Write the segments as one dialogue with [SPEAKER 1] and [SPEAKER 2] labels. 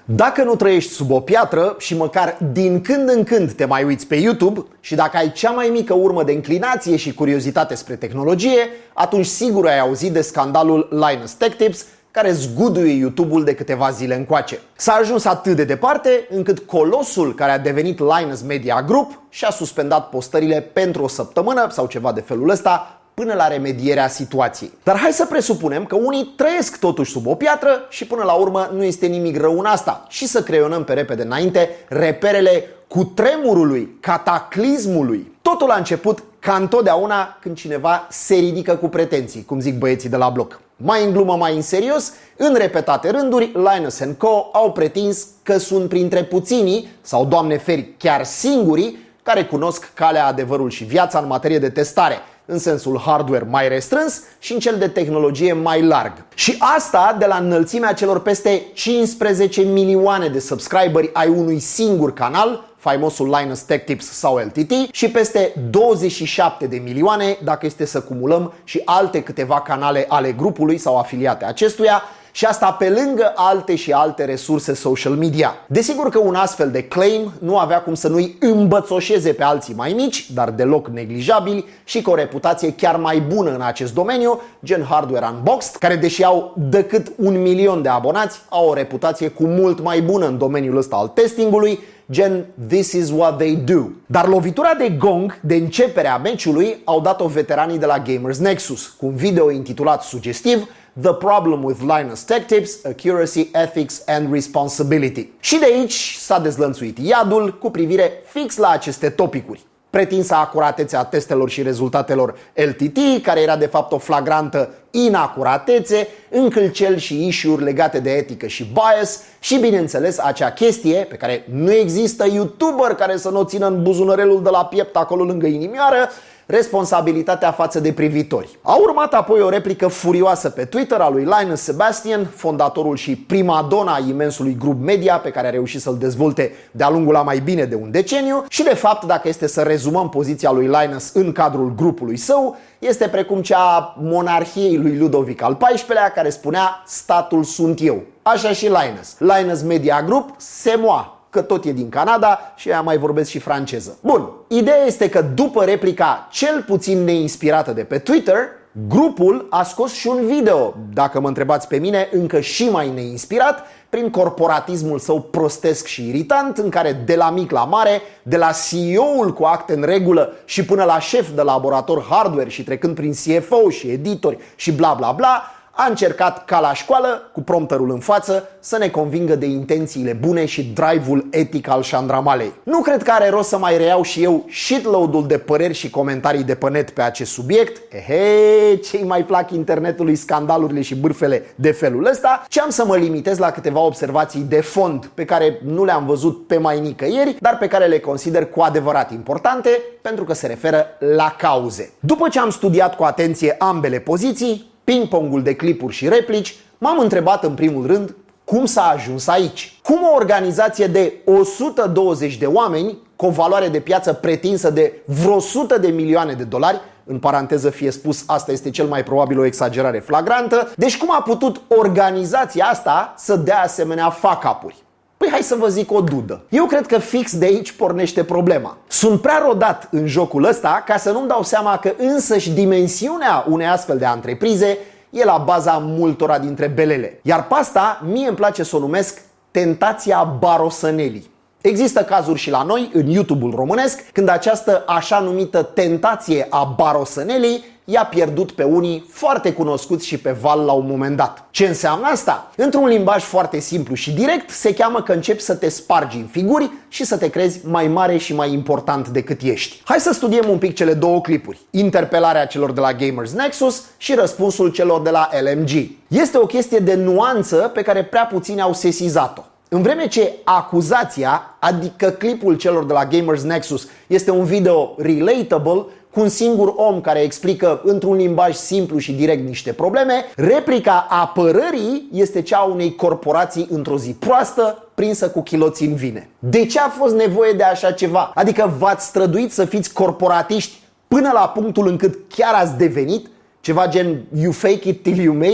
[SPEAKER 1] Dacă nu trăiești sub o piatră și măcar din când în când te mai uiți pe YouTube și dacă ai cea mai mică urmă de înclinație și curiozitate spre tehnologie, atunci sigur ai auzit de scandalul Linus Tech Tips, care zguduie YouTube-ul de câteva zile încoace. S-a ajuns atât de departe încât colosul care a devenit Linus Media Group și-a suspendat postările pentru o săptămână sau ceva de felul ăsta, până la remedierea situației. Dar hai să presupunem că unii trăiesc totuși sub o piatră și până la urmă nu este nimic rău în asta și să creionăm pe repede înainte reperele cutremurului, cataclismului. Totul a început ca întotdeauna când cineva se ridică cu pretenții, cum zic băieții de la bloc. Mai în glumă, mai în serios, în repetate rânduri, Linus & Co. au pretins că sunt printre puținii, sau Doamne feri, chiar singurii, care cunosc calea, adevărul și viața în materie de testare, în sensul hardware mai restrâns și în cel de tehnologie mai larg. Și asta de la înălțimea celor peste 15 milioane de subscriberi ai unui singur canal, faimosul Linus Tech Tips sau LTT, și peste 27 de milioane dacă este să cumulăm și alte câteva canale ale grupului sau afiliate acestuia, și asta pe lângă alte și alte resurse social media. Desigur că un astfel de claim nu avea cum să nu-i îmbățoșeze pe alții mai mici, dar deloc neglijabili și cu o reputație chiar mai bună în acest domeniu, gen Hardware Unboxed, care deși au decât 1 milion de abonați, au o reputație cu mult mai bună în domeniul ăsta al testingului, gen This is what they do. Dar lovitura de gong de începere a meciului au dat-o veteranii de la Gamers Nexus, cu un video intitulat sugestiv The Problem with Linus Tech Tips, Accuracy, Ethics and Responsibility. Și de aici s-a dezlănțuit iadul cu privire fix la aceste topicuri. Pretinsa acuratețe a testelor și rezultatelor LTT, care era de fapt o flagrantă inacuratețe, încălceli și issue-uri legate de etică și bias și, bineînțeles, acea chestie pe care nu există YouTuber care să nu o țină în buzunărelul de la piept acolo lângă inimioară, responsabilitatea față de privitori. A urmat apoi o replică furioasă pe Twitter a lui Linus Sebastian, fondatorul și primadona imensului grup media pe care a reușit să-l dezvolte de-a lungul a mai bine de un deceniu și, de fapt, dacă este să rezumăm poziția lui Linus în cadrul grupului său, este precum cea a monarhiei lui Ludovic al XIV-lea, care spunea statul sunt eu. Așa și Linus. Linus Media Group, c'est moi, că tot e din Canada și ea mai vorbesc și franceză. Bun, ideea este că după replica cel puțin neinspirată de pe Twitter, grupul a scos și un video, dacă mă întrebați pe mine, încă și mai neinspirat, prin corporatismul său prostesc și iritant, în care de la mic la mare, de la CEO-ul cu acte în regulă și până la șef de laborator hardware și trecând prin CFO și editori și bla bla bla, a încercat ca la școală, cu prompterul în față, să ne convingă de intențiile bune și drive-ul etic al șandramalei. Nu cred că are rost să mai reiau și eu shitload-ul de păreri și comentarii de pe net pe acest subiect. Ce-i mai plac internetului scandalurile și bârfele de felul ăsta, ci am să mă limitez la câteva observații de fond pe care nu le-am văzut pe mai nicăieri, dar pe care le consider cu adevărat importante pentru că se referă la cauze. După ce am studiat cu atenție ambele poziții, ping-pongul de clipuri și replici, m-am întrebat în primul rând cum s-a ajuns aici. Cum o organizație de 120 de oameni cu o valoare de piață pretinsă de vreo 100 de milioane de dolari, în paranteză fie spus, asta este cel mai probabil o exagerare flagrantă, deci cum a putut organizația asta să dea asemenea fuck-up-uri? Păi hai să vă zic o dudă. Eu cred că fix de aici pornește problema. Sunt prea rodat în jocul ăsta ca să nu-mi dau seama că însăși dimensiunea unei astfel de antreprize e la baza multora dintre belele. Iar pe asta mie îmi place să o numesc tentația barosănelii. Există cazuri și la noi, în YouTube-ul românesc, când această așa numită tentație a barosănelii i-a pierdut pe unii foarte cunoscuți și pe val la un moment dat. Ce înseamnă asta? Într-un limbaj foarte simplu și direct, se cheamă că începi să te spargi în figuri și să te crezi mai mare și mai important decât ești. Hai să studiem un pic cele două clipuri. Interpelarea celor de la Gamers Nexus și răspunsul celor de la LMG. Este o chestie de nuanță pe care prea puțini au sesizat-o. În vreme ce acuzația, adică clipul celor de la Gamers Nexus, este un video relatable, cu un singur om care explică într-un limbaj simplu și direct niște probleme, replica apărării este cea a unei corporații într-o zi proastă, prinsă cu chiloții în vine. De ce a fost nevoie de așa ceva? Adică v-ați străduit să fiți corporatiști până la punctul încât chiar ați devenit? Ceva gen you fake it till you make it?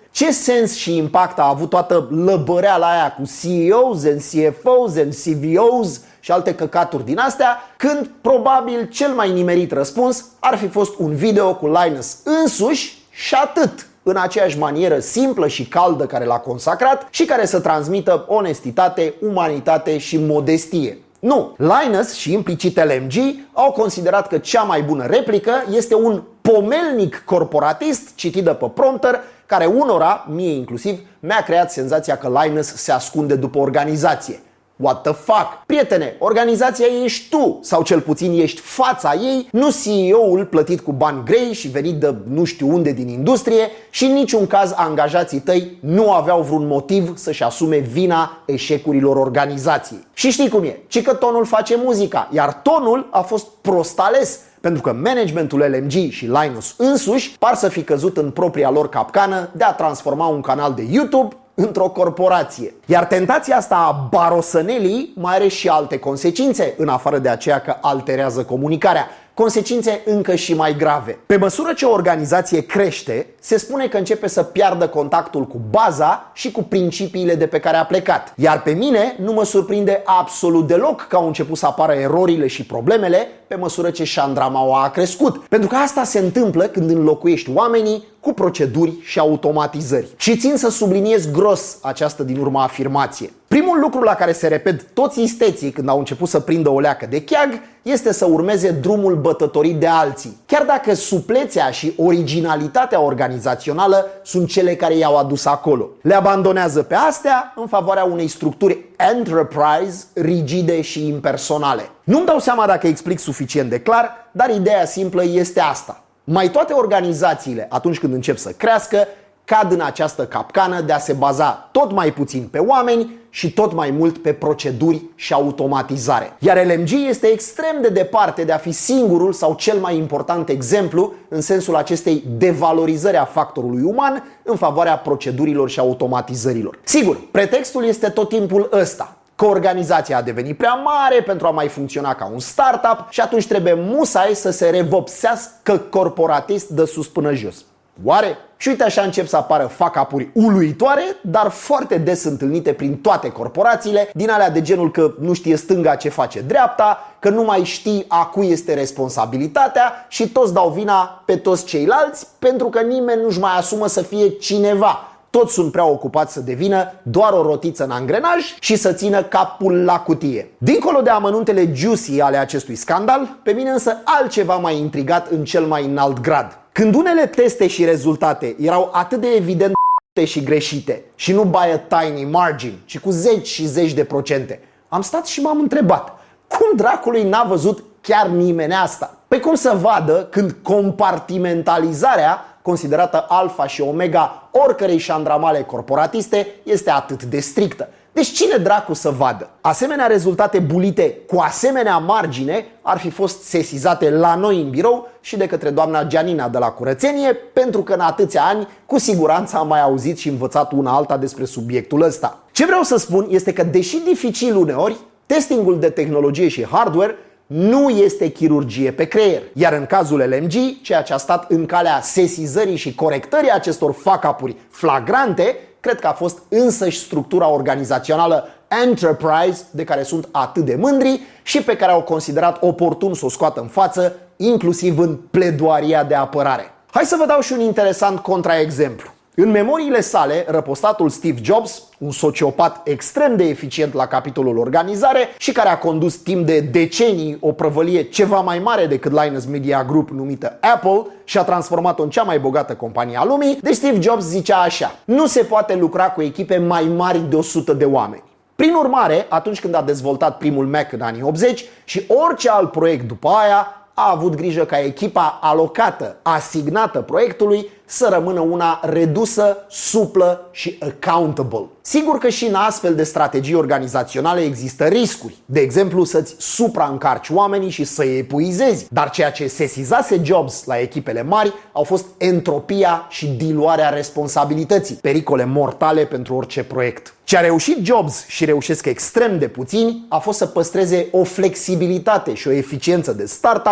[SPEAKER 1] Ce sens și impact a avut toată lăbăreala aia cu CEOs and CFOs and CVOs și alte căcaturi din astea, când probabil cel mai nimerit răspuns ar fi fost un video cu Linus însuși și atât, în aceeași manieră simplă și caldă care l-a consacrat și care să transmită onestitate, umanitate și modestie. Nu, Linus și implicit LMG au considerat că cea mai bună replică este un pomelnic corporatist citit de pe prompter, care unora, mie inclusiv, mi-a creat senzația că Linus se ascunde după organizație. What the fuck? Prietene, organizația ești tu, sau cel puțin ești fața ei, nu CEO-ul plătit cu bani grei și venit de nu știu unde din industrie, și în niciun caz angajații tăi nu aveau vreun motiv să-și asume vina eșecurilor organizației. Și știi cum e, ci că tonul face muzica, iar tonul a fost prost ales, pentru că managementul LMG și Linus însuși par să fi căzut în propria lor capcană de a transforma un canal de YouTube într-o corporație. Iar tentația asta a barosănelii mai are și alte consecințe, în afară de aceea că alterează comunicarea. Consecințe încă și mai grave. Pe măsură ce o organizație crește, se spune că începe să piardă contactul cu baza și cu principiile de pe care a plecat. Iar pe mine nu mă surprinde absolut deloc că au început să apară erorile și problemele pe măsură ce șandramaua a crescut. Pentru că asta se întâmplă când înlocuiești oamenii cu proceduri și automatizări. Și țin să subliniez gros această din urmă afirmație. Primul lucru la care se repet toți isteții când au început să prindă o leacă de cheag este să urmeze drumul bătătorit de alții. Chiar dacă suplețea și originalitatea organizațională sunt cele care i-au adus acolo. Le abandonează pe astea în favoarea unei structuri enterprise rigide și impersonale. Nu-mi dau seama dacă explic suficient de clar, dar ideea simplă este asta. Mai toate organizațiile, atunci când încep să crească, cad în această capcană de a se baza tot mai puțin pe oameni și tot mai mult pe proceduri și automatizare. Iar LMG este extrem de departe de a fi singurul sau cel mai important exemplu în sensul acestei devalorizări a factorului uman în favoarea procedurilor și automatizărilor. Sigur, pretextul este tot timpul ăsta, că organizația a devenit prea mare pentru a mai funcționa ca un startup și atunci trebuie musai să se revopsească corporatist de sus până jos. Oare? Și uite așa încep să apară fuck-up-uri uluitoare, dar foarte des întâlnite prin toate corporațiile, din alea de genul că nu știe stânga ce face dreapta, că nu mai știi a cui este responsabilitatea și toți dau vina pe toți ceilalți pentru că nimeni nu-și mai asumă să fie cineva. Toți sunt prea ocupați să devină doar o rotiță în angrenaj și să țină capul la cutie. Dincolo de amănuntele juicy ale acestui scandal, pe mine însă altceva m-a intrigat în cel mai înalt grad. Când unele teste și rezultate erau atât de evident și greșite și nu by a tiny margin, ci cu zeci și zeci de procente, am stat și m-am întrebat, cum dracului n-a văzut chiar nimeni asta? Păi cum să vadă când compartimentalizarea considerată alfa și omega oricărei șandramale corporatiste este atât de strictă? Deci cine dracu să vadă? Asemenea rezultate bulite cu asemenea margine ar fi fost sesizate la noi în birou și de către doamna Gianina de la curățenie, pentru că în atâția ani cu siguranță am mai auzit și învățat una alta despre subiectul ăsta. Ce vreau să spun este că, deși dificil uneori, testingul de tehnologie și hardware nu este chirurgie pe creier. Iar în cazul LMG, ceea ce a stat în calea sesizării și corectării acestor fuck-up-uri flagrante, cred că a fost însăși structura organizațională enterprise de care sunt atât de mândri și pe care au considerat oportun să o scoată în față, inclusiv în pledoaria de apărare. Hai să vă dau și un interesant contraexemplu. În memoriile sale, răpostatul Steve Jobs, un sociopat extrem de eficient la capitolul organizare și care a condus timp de decenii o prăvălie ceva mai mare decât Linus Media Group numită Apple și a transformat-o în cea mai bogată companie a lumii, deci Steve Jobs zicea așa: nu se poate lucra cu echipe mai mari de 100 de oameni. Prin urmare, atunci când a dezvoltat primul Mac în anii 80 și orice alt proiect după aia, a avut grijă ca echipa alocată, asignată proiectului să rămână una redusă, suplă și accountable. Sigur că și în astfel de strategii organizaționale există riscuri. De exemplu, să-ți supraîncarci oamenii și să-i epuizezi. Dar ceea ce sesizase Jobs la echipele mari au fost entropia și diluarea responsabilității, pericole mortale pentru orice proiect. Ce a reușit Jobs și reușesc extrem de puțini a fost să păstreze o flexibilitate și o eficiență de startup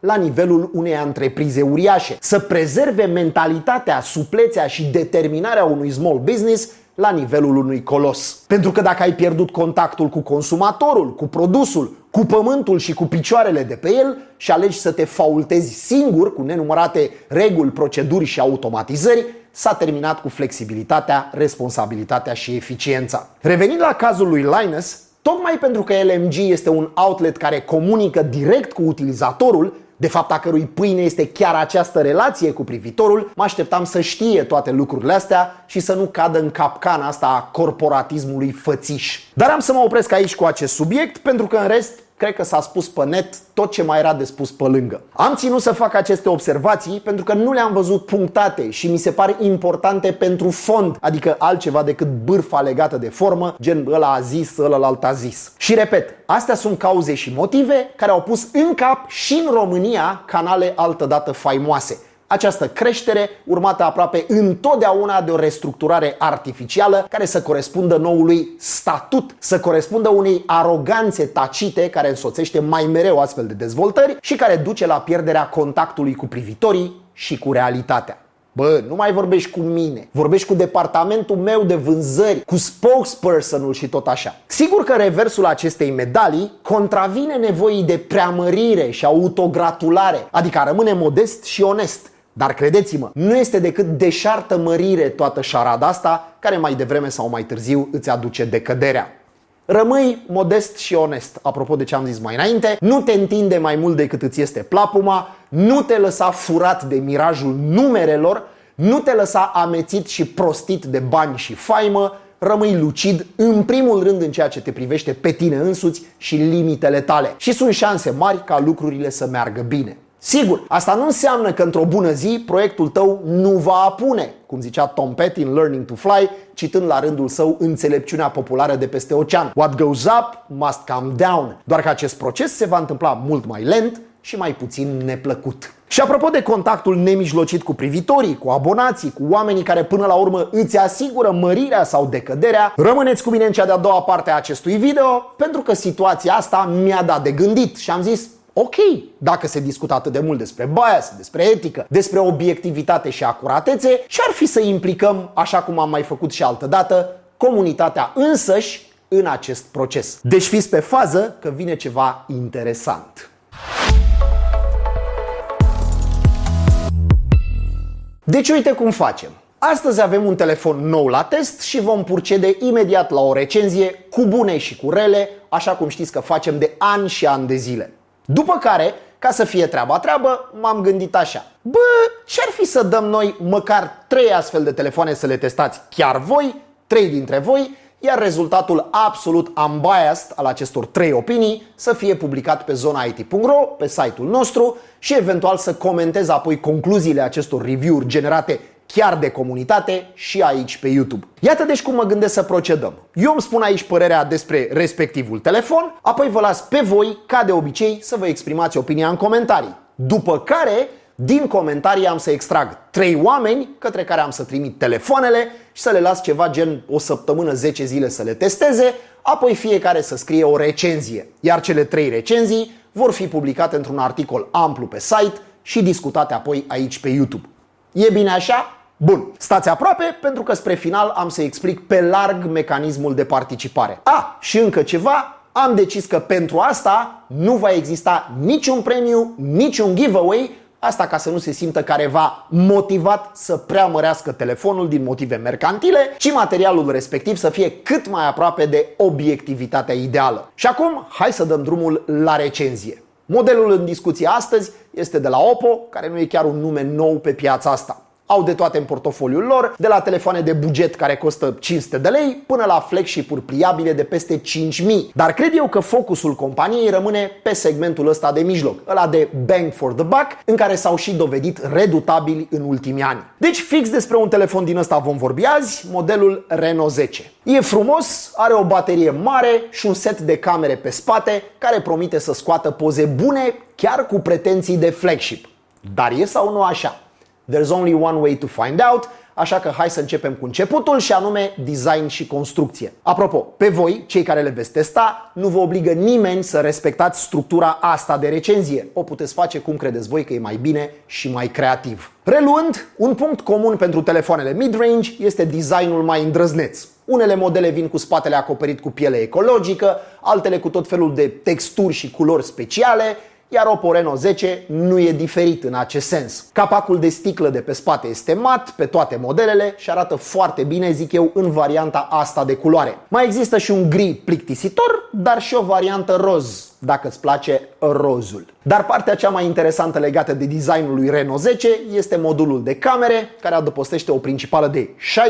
[SPEAKER 1] la nivelul unei întreprize uriașe, să prezerve mentalitatea, suplețea și determinarea unui small business la nivelul unui colos. Pentru că dacă ai pierdut contactul cu consumatorul, cu produsul, cu pământul și cu picioarele de pe el și alegi să te faultezi singur cu nenumărate reguli, proceduri și automatizări, s-a terminat cu flexibilitatea, responsabilitatea și eficiența. Revenind la cazul lui Linus, tocmai pentru că LMG este un outlet care comunică direct cu utilizatorul, de fapt a cărui pâine este chiar această relație cu privitorul, mă așteptam să știe toate lucrurile astea și să nu cadă în capcana asta a corporatismului fățiș. Dar am să mă opresc aici cu acest subiect, pentru că în rest cred că s-a spus pe net tot ce mai era de spus pe lângă. Am ținut să fac aceste observații pentru că nu le-am văzut punctate și mi se par importante pentru fond, adică altceva decât bârfa legată de formă, gen ăla a zis, ălălalt a zis. Și repet, astea sunt cauze și motive care au pus în cap și în România canale altădată faimoase. Această creștere urmată aproape întotdeauna de o restructurare artificială care să corespundă noului statut, să corespundă unei aroganțe tacite care însoțește mai mereu astfel de dezvoltări și care duce la pierderea contactului cu privitorii și cu realitatea. Bă, nu mai vorbești cu mine, vorbești cu departamentul meu de vânzări, cu spokespersonul și tot așa. Sigur că reversul acestei medalii contravine nevoii de preamărire și autogratulare, adică a rămâne modest și onest. Dar credeți-mă, nu este decât deșartă mărire toată șarada asta, care mai devreme sau mai târziu îți aduce decăderea. Rămâi modest și onest, apropo de ce am zis mai înainte, nu te întinde mai mult decât îți este plapuma, nu te lăsa furat de mirajul numerelor, nu te lăsa amețit și prostit de bani și faimă, rămâi lucid în primul rând în ceea ce te privește pe tine însuți și limitele tale. Și sunt șanse mari ca lucrurile să meargă bine. Sigur, asta nu înseamnă că într-o bună zi proiectul tău nu va apune, cum zicea Tom Petty în Learning to Fly, citând la rândul său înțelepciunea populară de peste ocean. What goes up must come down. Doar că acest proces se va întâmpla mult mai lent și mai puțin neplăcut. Și apropo de contactul nemijlocit cu privitorii, cu abonații, cu oamenii care până la urmă îți asigură mărirea sau decăderea, rămâneți cu mine în cea de-a doua parte a acestui video, pentru că situația asta mi-a dat de gândit și am zis: ok, dacă se discută atât de mult despre bias, despre etică, despre obiectivitate și acuratețe, ce-ar fi să implicăm, așa cum am mai făcut și altădată, comunitatea însăși în acest proces? Deci fiți pe fază că vine ceva interesant. Deci uite cum facem. Astăzi avem un telefon nou la test și vom procede imediat la o recenzie cu bune și cu rele, așa cum știți că facem de ani și ani de zile. După care, ca să fie treaba, m-am gândit așa: bă, ce-ar fi să dăm noi măcar 3 astfel de telefoane să le testați chiar voi, 3 dintre voi, iar rezultatul absolut unbiased al acestor 3 opinii să fie publicat pe zonait.ro, pe site-ul nostru, și eventual să comentez apoi concluziile acestor review-uri generate chiar de comunitate și aici pe YouTube. Iată deci cum mă gândesc să procedăm. Eu îmi spun aici părerea despre respectivul telefon, apoi vă las pe voi, ca de obicei, să vă exprimați opinia în comentarii. După care, din comentarii am să extrag 3 oameni către care am să trimit telefoanele și să le las ceva gen o săptămână, 10 zile să le testeze, apoi fiecare să scrie o recenzie. Iar cele 3 recenzii vor fi publicate într-un articol amplu pe site și discutate apoi aici pe YouTube. E bine așa? Bun, stați aproape pentru că spre final am să explic pe larg mecanismul de participare. Și încă ceva, am decis că pentru asta nu va exista niciun premiu, niciun giveaway, asta ca să nu se simtă careva motivat să preamărească telefonul din motive mercantile, ci materialul respectiv să fie cât mai aproape de obiectivitatea ideală. Și acum, hai să dăm drumul la recenzie. Modelul în discuție astăzi este de la Oppo, care nu e chiar un nume nou pe piața asta. Au de toate în portofoliul lor, de la telefoane de buget care costă 500 de lei până la flagship-uri pliabile de peste 5000. Dar cred eu că focusul companiei rămâne pe segmentul ăsta de mijloc, ăla de bang for the buck, în care s-au și dovedit redutabili în ultimii ani. Deci fix despre un telefon din ăsta vom vorbi azi, modelul Reno 10. E frumos, are o baterie mare și un set de camere pe spate care promite să scoată poze bune, chiar cu pretenții de flagship. Dar e sau nu așa? There's only one way to find out, Așa că hai să începem cu începutul și anume design și construcție. Apropo, pe voi, cei care le veți testa, nu vă obligă nimeni să respectați structura asta de recenzie. O puteți face cum credeți voi că e mai bine și mai creativ. Reluând, un punct comun pentru telefoanele mid-range este designul mai îndrăzneț. Unele modele vin cu spatele acoperit cu piele ecologică, altele cu tot felul de texturi și culori speciale, iar Oppo Reno 10 nu e diferit în acest sens. Capacul de sticlă de pe spate este mat pe toate modelele și arată foarte bine, zic eu, în varianta asta de culoare. Mai există și un gri plictisitor, dar și o variantă roz, dacă îți place rozul. Dar partea cea mai interesantă legată de designul lui Reno 10 este modulul de camere, care adăpostește o principală de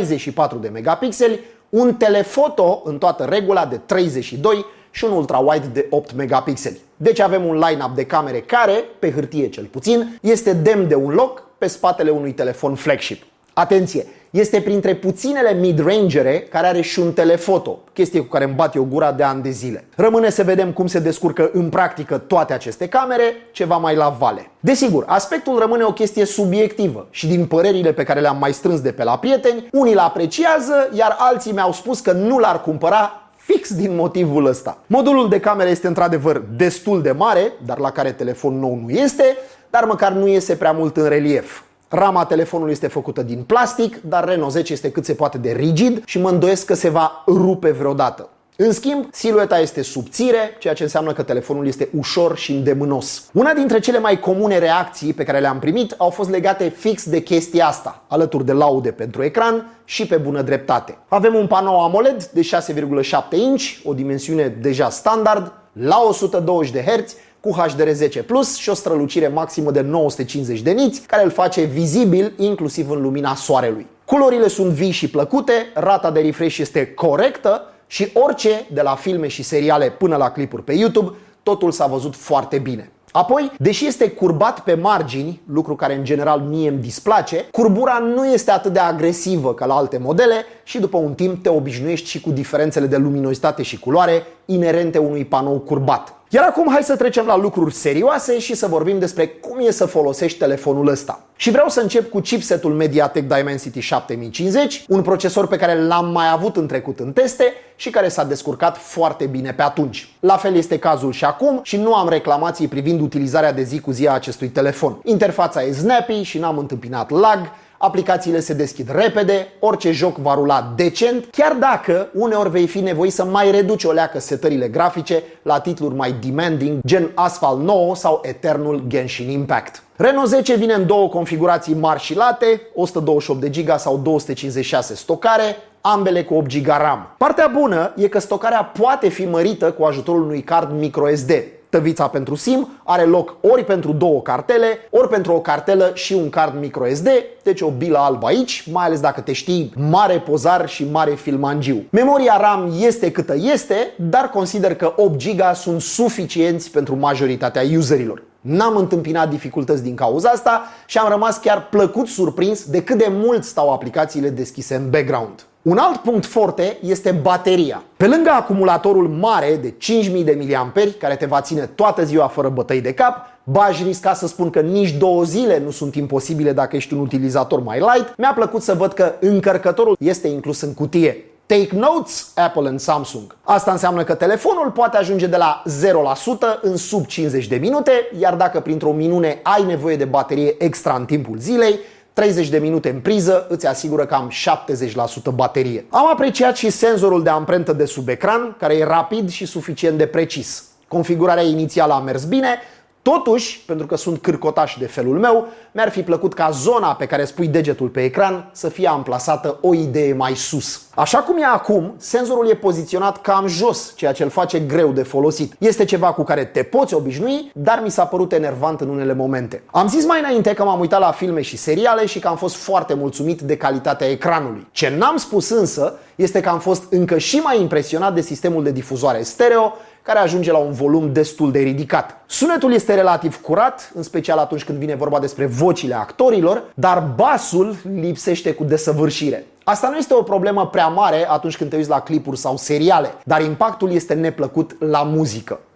[SPEAKER 1] 64 de megapixeli, un telefoto în toată regula de 32 și un ultrawide de 8 megapixeli. Deci avem un line-up de camere care, pe hârtie cel puțin, este demn de un loc pe spatele unui telefon flagship. Atenție! Este printre puținele mid-rangere care are și un telefoto, chestie cu care îmi bat eu gura de ani de zile. Rămâne să vedem cum se descurcă în practică toate aceste camere, ceva mai la vale. Desigur, aspectul rămâne o chestie subiectivă și din părerile pe care le-am mai strâns de pe la prieteni, unii îl apreciază, iar alții mi-au spus că nu l-ar cumpăra fix din motivul ăsta. Modulul de cameră este într-adevăr destul de mare, dar la care telefon nou nu este, dar măcar nu iese prea mult în relief. Rama telefonului este făcută din plastic, dar Reno 10 este cât se poate de rigid și mă îndoiesc că se va rupe vreodată. În schimb, silueta este subțire, ceea ce înseamnă că telefonul este ușor și îndemânos. Una dintre cele mai comune reacții pe care le-am primit au fost legate fix de chestia asta, alături de laude pentru ecran și pe bună dreptate. Avem un panou AMOLED de 6,7 inch, o dimensiune deja standard, la 120 de Hz, cu HDR10 Plus și o strălucire maximă de 950 de niți, care îl face vizibil inclusiv în lumina soarelui. Culorile sunt vii și plăcute, rata de refresh este corectă și orice, de la filme și seriale până la clipuri pe YouTube, totul s-a văzut foarte bine. Apoi, deși este curbat pe margini, lucru care în general mie îmi displace, curbura nu este atât de agresivă ca la alte modele și după un timp te obișnuiești și cu diferențele de luminozitate și culoare inerente unui panou curbat. Iar acum hai să trecem la lucruri serioase și să vorbim despre cum e să folosești telefonul ăsta. Și vreau să încep cu chipsetul MediaTek Dimensity 7050, un procesor pe care l-am mai avut în trecut în teste și care s-a descurcat foarte bine pe atunci. La fel este cazul și acum și nu am reclamații privind utilizarea de zi cu zi a acestui telefon. Interfața e snappy și n-am întâmpinat lag, aplicațiile se deschid repede, orice joc va rula decent, chiar dacă uneori vei fi nevoit să mai reduci o leacă setările grafice la titluri mai demanding, gen Asphalt 9 sau Eternal Genshin Impact. Reno 10 vine în două configurații mari și late, 128 de GB sau 256 stocare, ambele cu 8 GB RAM. Partea bună e că stocarea poate fi mărită cu ajutorul unui card microSD. Tăvița pentru SIM are loc ori pentru două cartele, ori pentru o cartelă și un card microSD, deci o bilă albă aici, mai ales dacă te știi mare pozar și mare filmangiu. Memoria RAM este câtă este, dar consider că 8 GB sunt suficienți pentru majoritatea userilor. N-am întâmpinat dificultăți din cauza asta și am rămas chiar plăcut surprins de cât de mult stau aplicațiile deschise în background. Un alt punct forte este bateria. Pe lângă acumulatorul mare de 5000 de mAh, care te va ține toată ziua fără bătăi de cap, aș risca să spun că nici 2 zile nu sunt imposibile dacă ești un utilizator mai light, mi-a plăcut să văd că încărcătorul este inclus în cutie. Take notes, Apple and Samsung. Asta înseamnă că telefonul poate ajunge de la 0% în sub 50 de minute, iar dacă printr-o minune ai nevoie de baterie extra în timpul zilei, 30 de minute în priză îți asigură cam 70% baterie. Am apreciat și senzorul de amprentă de sub ecran, care e rapid și suficient de precis. Configurarea inițială a mers bine, totuși, pentru că sunt cârcotaș de felul meu, mi-ar fi plăcut ca zona pe care spui degetul pe ecran să fie amplasată o idee mai sus. Așa cum e acum, senzorul e poziționat cam jos, ceea ce îl face greu de folosit. Este ceva cu care te poți obișnui, dar mi s-a părut enervant în unele momente. Am zis mai înainte că m-am uitat la filme și seriale și că am fost foarte mulțumit de calitatea ecranului. Ce n-am spus însă este că am fost încă și mai impresionat de sistemul de difuzoare stereo, care ajunge la un volum destul de ridicat. Sunetul este relativ curat, în special atunci când vine vorba despre vocile actorilor, dar basul lipsește cu desăvârșire. Asta nu este o problemă prea mare atunci când te uiți la clipuri sau seriale, dar impactul este neplăcut la muzică.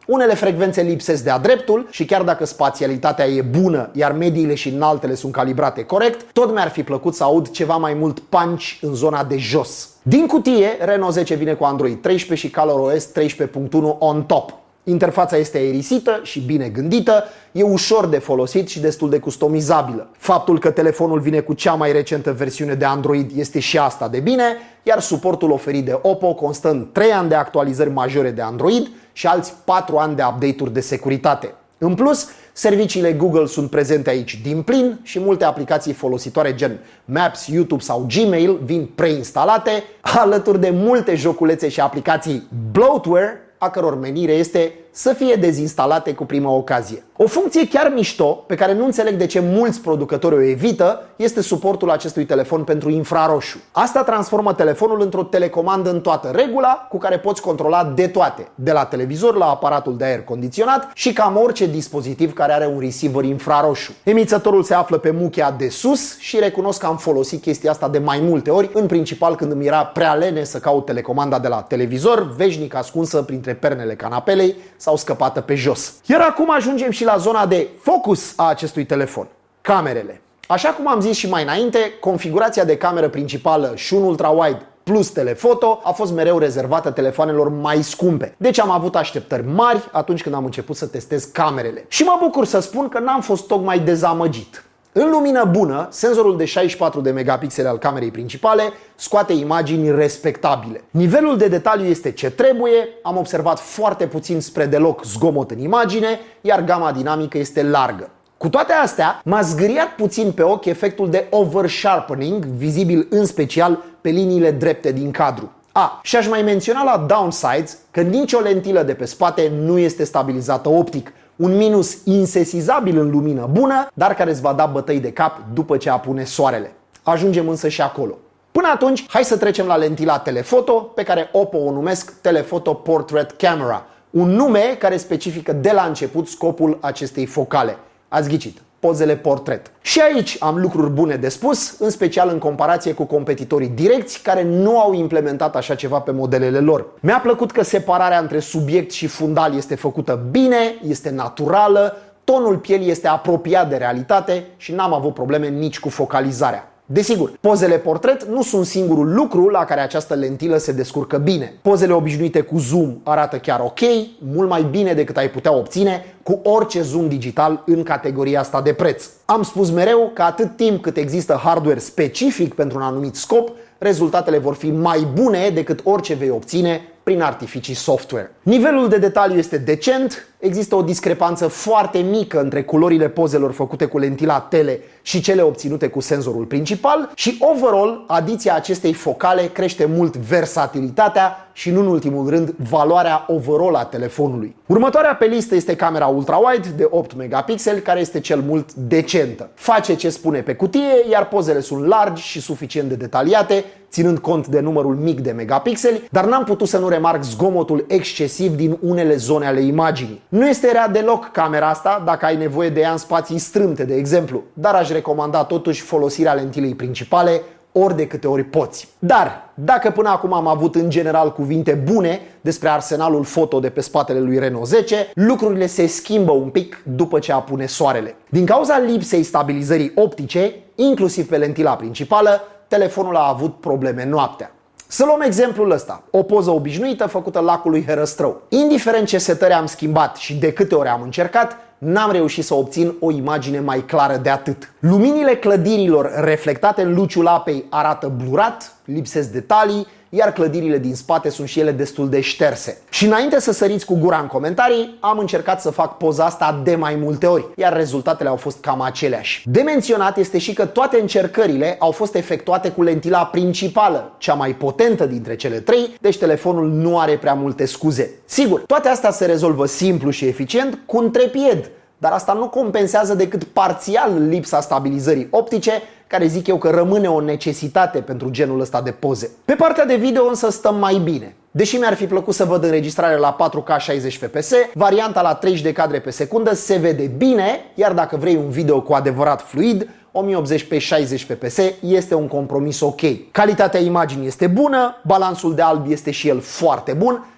[SPEAKER 1] Unele frecvențe lipsesc de-a dreptul și chiar dacă spațialitatea e bună, iar mediile și înaltele sunt calibrate corect, tot mi-ar fi plăcut să aud ceva mai mult punch în zona de jos. Din cutie, Reno 10 vine cu Android 13 și ColorOS 13.1 on top. Interfața este aerisită și bine gândită, e ușor de folosit și destul de customizabilă. Faptul că telefonul vine cu cea mai recentă versiune de Android este și asta de bine, iar suportul oferit de Oppo constă în 3 ani de actualizări majore de Android și alți 4 ani de update-uri de securitate. În plus, serviciile Google sunt prezente aici din plin și multe aplicații folositoare gen Maps, YouTube sau Gmail vin preinstalate, alături de multe joculețe și aplicații bloatware, a căror menire este să fie dezinstalate cu prima ocazie. O funcție chiar mișto, pe care nu înțeleg de ce mulți producători o evită, este suportul acestui telefon pentru infraroșu. Asta transformă telefonul într-o telecomandă în toată regula, cu care poți controla de toate, de la televizor la aparatul de aer condiționat și cam orice dispozitiv care are un receiver infraroșu. Emițătorul se află pe muchea de sus și recunosc că am folosit chestia asta de mai multe ori, în principal când îmi era prea lene să caut telecomanda de la televizor, veșnic ascunsă printre pernele canapelei sau scăpată pe jos. Iar acum ajungem și la zona de focus a acestui telefon, camerele. Așa cum am zis și mai înainte, configurația de cameră principală și un ultra-wide plus telefoto a fost mereu rezervată telefoanelor mai scumpe. Deci am avut așteptări mari atunci când am început să testez camerele. Și mă bucur să spun că n-am fost tocmai dezamăgit. În lumină bună, senzorul de 64 de megapixeli al camerei principale scoate imagini respectabile. Nivelul de detaliu este ce trebuie, am observat foarte puțin spre deloc zgomot în imagine, iar gama dinamică este largă. Cu toate astea, m-a zgâriat puțin pe ochi efectul de oversharpening, vizibil în special pe liniile drepte din cadru. Și aș mai menționa la downsides că nicio lentilă de pe spate nu este stabilizată optic. Un minus insesizabil în lumină bună, dar care îți va da bătăi de cap după ce apune soarele. Ajungem însă și acolo. Până atunci, hai să trecem la lentila telefoto, pe care Oppo o numesc Telephoto Portrait Camera, un nume care specifică de la început scopul acestei focale. Ați ghicit, pozele portret. Și aici am lucruri bune de spus, în special în comparație cu competitorii direcți care nu au implementat așa ceva pe modelele lor. Mi-a plăcut că separarea între subiect și fundal este făcută bine, este naturală, tonul pielii este apropiat de realitate și n-am avut probleme nici cu focalizarea. Desigur, pozele portret nu sunt singurul lucru la care această lentilă se descurcă bine. Pozele obișnuite cu zoom arată chiar ok, mult mai bine decât ai putea obține cu orice zoom digital în categoria asta de preț. Am spus mereu că atât timp cât există hardware specific pentru un anumit scop, rezultatele vor fi mai bune decât orice vei obține prin artificii software. Nivelul de detaliu este decent, există o discrepanță foarte mică între culorile pozelor făcute cu lentila tele și cele obținute cu senzorul principal și overall adiția acestei focale crește mult versatilitatea și nu în ultimul rând valoarea overall a telefonului. Următoarea pe listă este camera ultra-wide de 8 megapixeli care este cel mult decentă. Face ce spune pe cutie, iar pozele sunt largi și suficient de detaliate, ținând cont de numărul mic de megapixeli, dar n-am putut să nu remarc zgomotul excesiv din unele zone ale imaginii. Nu este rea deloc camera asta dacă ai nevoie de ea în spații strâmte, de exemplu, dar aș recomanda totuși folosirea lentilei principale ori de câte ori poți. Dar, dacă până acum am avut în general cuvinte bune despre arsenalul foto de pe spatele lui Reno 10, lucrurile se schimbă un pic după ce apune soarele. Din cauza lipsei stabilizării optice, inclusiv pe lentila principală, telefonul a avut probleme noaptea. Să luăm exemplul ăsta, o poză obișnuită făcută lacului Herăstrău. Indiferent ce setări am schimbat și de câte ori am încercat, n-am reușit să obțin o imagine mai clară de atât. Luminile clădirilor reflectate în luciul apei arată blurat, lipsesc detalii, iar clădirile din spate sunt și ele destul de șterse. Și înainte să săriți cu gura în comentarii, am încercat să fac poza asta de mai multe ori, iar rezultatele au fost cam aceleași. De menționat este și că toate încercările au fost efectuate cu lentila principală, cea mai potentă dintre cele trei, deci telefonul nu are prea multe scuze. Sigur, toate astea se rezolvă simplu și eficient cu un trepied, dar asta nu compensează decât parțial lipsa stabilizării optice, care zic eu că rămâne o necesitate pentru genul ăsta de poze. Pe partea de video însă stăm mai bine. Deși mi-ar fi plăcut să văd înregistrare la 4K 60 fps, varianta la 30 de cadre pe secundă se vede bine, iar dacă vrei un video cu adevărat fluid, 1080p 60 fps este un compromis ok. Calitatea imaginii este bună, balansul de alb este și el foarte bun,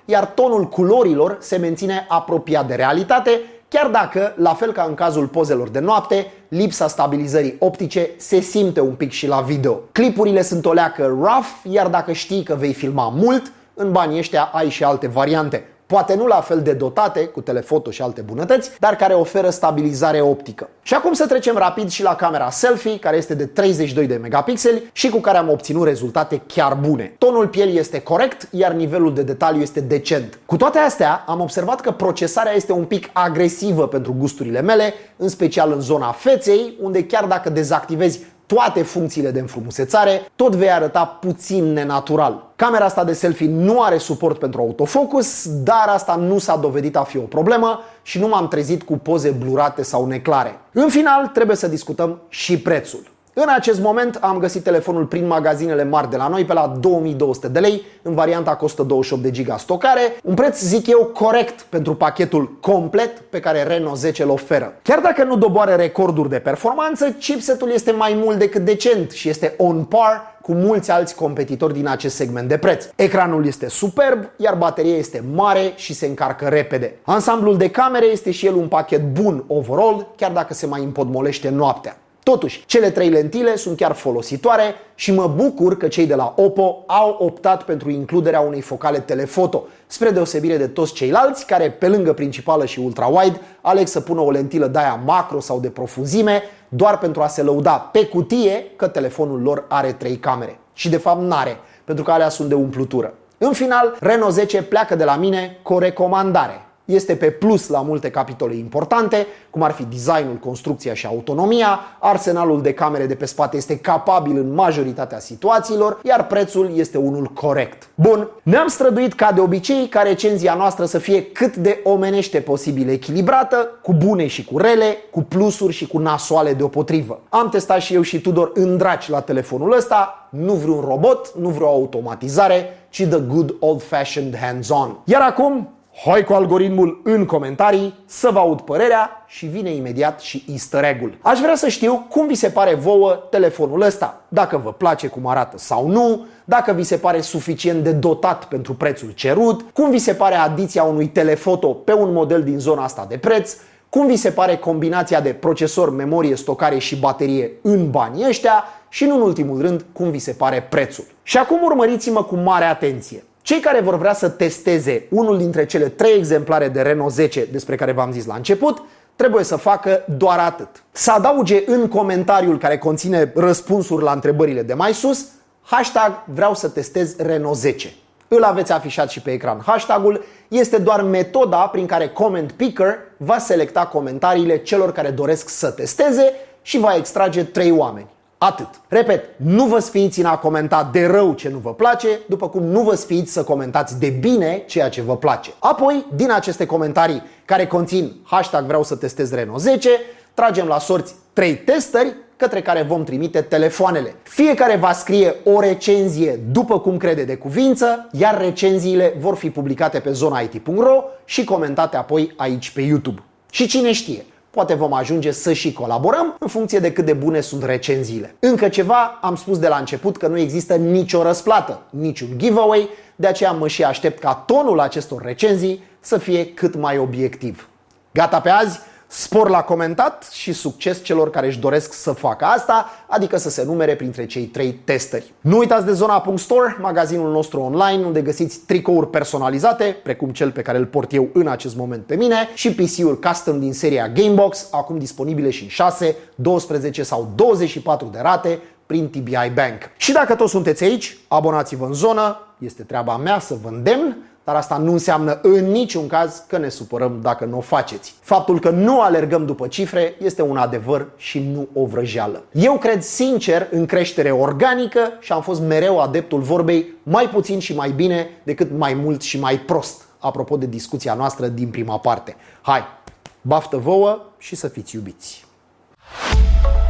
[SPEAKER 1] iar tonul culorilor se menține apropiat de realitate, chiar dacă, la fel ca în cazul pozelor de noapte, lipsa stabilizării optice se simte un pic și la video. Clipurile sunt o leacă rough, iar dacă știi că vei filma mult, în banii ăștia ai și alte variante. Poate nu la fel de dotate, cu telefoto și alte bunătăți, dar care oferă stabilizare optică. Și acum să trecem rapid și la camera selfie, care este de 32 de megapixeli și cu care am obținut rezultate chiar bune. Tonul pielii este corect, iar nivelul de detaliu este decent. Cu toate astea, am observat că procesarea este un pic agresivă pentru gusturile mele, în special în zona feței, unde chiar dacă dezactivezi toate funcțiile de înfrumusețare, tot vei arăta puțin nenatural. Camera asta de selfie nu are suport pentru autofocus, dar asta nu s-a dovedit a fi o problemă și nu m-am trezit cu poze blurate sau neclare. În final, trebuie să discutăm și prețul. În acest moment am găsit telefonul prin magazinele mari de la noi pe la 2200 de lei, în varianta costă 28 de giga stocare, un preț, zic eu, corect pentru pachetul complet pe care Reno 10 îl oferă. Chiar dacă nu doboară recorduri de performanță, chipsetul este mai mult decât decent și este on par cu mulți alți competitori din acest segment de preț. Ecranul este superb, iar bateria este mare și se încarcă repede. Ansamblul de camere este și el un pachet bun overall, chiar dacă se mai împotmolește noaptea. Totuși, cele 3 lentile sunt chiar folositoare și mă bucur că cei de la Oppo au optat pentru includerea unei focale telefoto, spre deosebire de toți ceilalți care, pe lângă principală și ultra-wide, aleg să pună o lentilă de-aia macro sau de profunzime, doar pentru a se lăuda pe cutie că telefonul lor are 3 camere. Și de fapt n-are, pentru că alea sunt de umplutură. În final, Reno 10 pleacă de la mine cu o recomandare. Este pe plus la multe capitole importante, cum ar fi designul, construcția și autonomia, arsenalul de camere de pe spate este capabil în majoritatea situațiilor, iar prețul este unul corect. Bun, ne-am străduit ca de obicei ca recenzia noastră să fie cât de omenește posibil echilibrată, cu bune și cu rele, cu plusuri și cu nasoale deopotrivă. Am testat și eu și Tudor îndraci la telefonul ăsta, nu vreun robot, nu vreo automatizare, ci the good old-fashioned hands-on. Iar acum, hai cu algoritmul în comentarii să vă aud părerea și vine imediat și easter egg-ul. Aș vrea să știu cum vi se pare vouă telefonul ăsta, dacă vă place cum arată sau nu, dacă vi se pare suficient de dotat pentru prețul cerut, cum vi se pare adiția unui telefoto pe un model din zona asta de preț, cum vi se pare combinația de procesor, memorie, stocare și baterie în banii ăștia și, în ultimul rând, cum vi se pare prețul. Și acum urmăriți-mă cu mare atenție. Cei care vor vrea să testeze unul dintre cele 3 exemplare de Reno 10 despre care v-am zis la început, trebuie să facă doar atât. Să adauge în comentariul care conține răspunsuri la întrebările de mai sus, hashtag vreau să testez Reno 10. Îl aveți afișat și pe ecran hashtagul, este doar metoda prin care Comment Picker va selecta comentariile celor care doresc să testeze și va extrage 3 oameni. Atât. Repet, nu vă sfiiți în a comenta de rău ce nu vă place, după cum nu vă sfiiți să comentați de bine ceea ce vă place. Apoi, din aceste comentarii care conțin hashtag vreau să testez Reno 10, tragem la sorți 3 testări către care vom trimite telefoanele. Fiecare va scrie o recenzie după cum crede de cuvință, iar recenziile vor fi publicate pe zonait.ro și comentate apoi aici pe YouTube. Și cine știe, poate vom ajunge să și colaborăm în funcție de cât de bune sunt recenziile. Încă ceva, am spus de la început că nu există nicio răsplată, niciun giveaway, de aceea mă și aștept ca tonul acestor recenzii să fie cât mai obiectiv. Gata pe azi? Spor la comentat și succes celor care își doresc să facă asta, adică să se numere printre cei 3 testări. Nu uitați de Zona.store, magazinul nostru online unde găsiți tricouri personalizate, precum cel pe care îl port eu în acest moment pe mine, și PC-uri custom din seria Gamebox, acum disponibile și în 6, 12 sau 24 de rate prin TBI Bank. Și dacă toți sunteți aici, abonați-vă în zonă, este treaba mea să vă îndemn, dar asta nu înseamnă în niciun caz că ne supărăm dacă nu o faceți. Faptul că nu alergăm după cifre este un adevăr și nu o vrăjeală. Eu cred sincer în creștere organică și am fost mereu adeptul vorbei mai puțin și mai bine decât mai mult și mai prost, apropo de discuția noastră din prima parte. Hai, baftă vouă și să fiți iubiți!